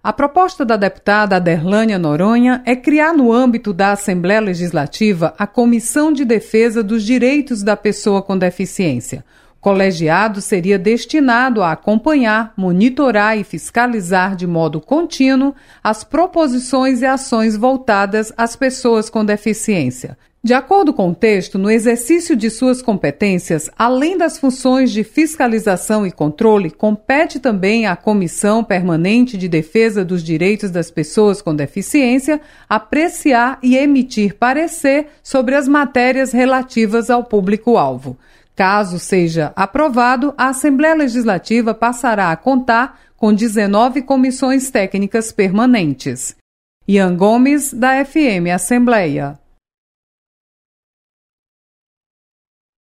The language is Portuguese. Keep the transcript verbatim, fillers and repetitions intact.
A proposta da deputada Aderlânia Noronha é criar no âmbito da Assembleia Legislativa a Comissão de Defesa dos Direitos da Pessoa com Deficiência. O colegiado seria destinado a acompanhar, monitorar e fiscalizar de modo contínuo as proposições e ações voltadas às pessoas com deficiência. De acordo com o texto, no exercício de suas competências, além das funções de fiscalização e controle, compete também à Comissão Permanente de Defesa dos Direitos das Pessoas com Deficiência apreciar e emitir parecer sobre as matérias relativas ao público-alvo. Caso seja aprovado, a Assembleia Legislativa passará a contar com dezenove comissões técnicas permanentes. Ian Gomes, da F M Assembleia.